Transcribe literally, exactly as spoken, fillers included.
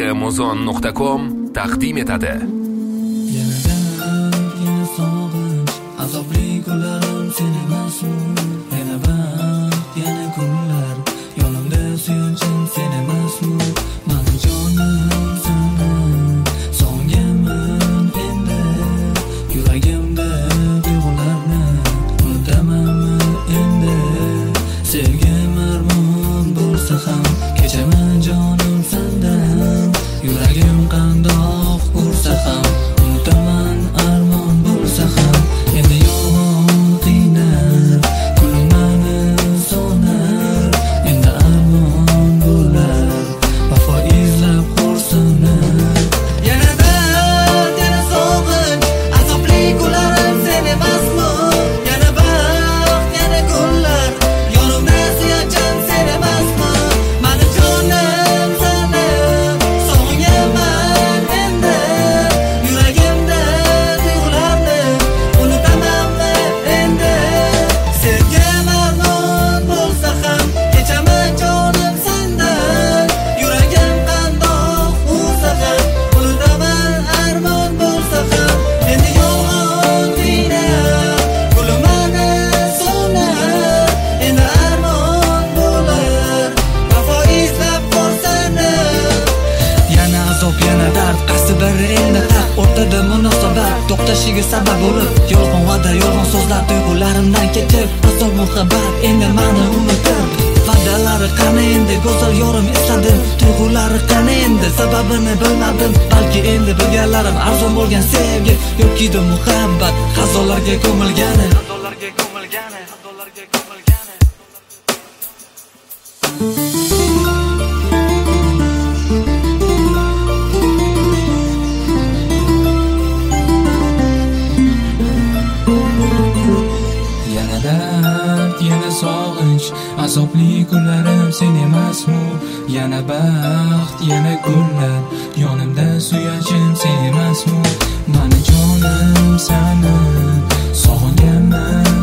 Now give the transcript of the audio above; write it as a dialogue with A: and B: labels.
A: muzon nuqta com taqdim etadi.
B: Yanada yana sog'inch, azobli kunlarim sen emasmi? Yana baxt, yana kunlar, yonimda suyanchim sen emasmi? Mani jonim seni sog'inganman endi, yuragimda tuyg'ularni unutamanmi endi? Sevgim armon bo'lsa ham kechaman jonim sendan, yuragim qandoq ursa ham unutaman armon bo'lsa ham. Endi yo'g'on qiynar, kulmani so'nar, endi armon bo'lar, vafo izlab xo'rsanar. Yana dard, yana sog'inch, azobli kunlarim sen emasmi? Yana baxt, yana kunlar, yonimda suyanchim sen emasmi? Mani jonim seni sog'inganman endi, yuragimda tuyg'ularni unutamanmi endi? Sevgim armon bo'lsa ham kechaman jonim sendan, yuragim qandoq ursa ham unutaman armon bo'lsa ham. Endi yo'g'on qiynar, kulmani so'nar, endi armon bo'lar, vafo izlab xo'rsanar. Yana azob, yana dard, qaysi biri endi haq? O'rtada munosabat to'xtashiga sabab bo'lib, yolg'on va'da, yolg'on so'zlar tuyg'ularimdan ketib, azob muhabbat endi mani unutib. Va'dalari qani endi, go'zal yorim esladim, tuyg'ulari qani endi, sababini bilmadim. Balki endi bilganlarim arzon bo'lgan sevgi, yo'kida muhabbat xazolarga ko'milgani, xazolarga ko'milgani, xazolarga ko'milgani. Yana dard, yana sog'inch, azobli kunlarim sen emasmi? Yana baxt, yana kunlar, yonimda suyanchim sen emasmi? Mani jonim seni sog'inganman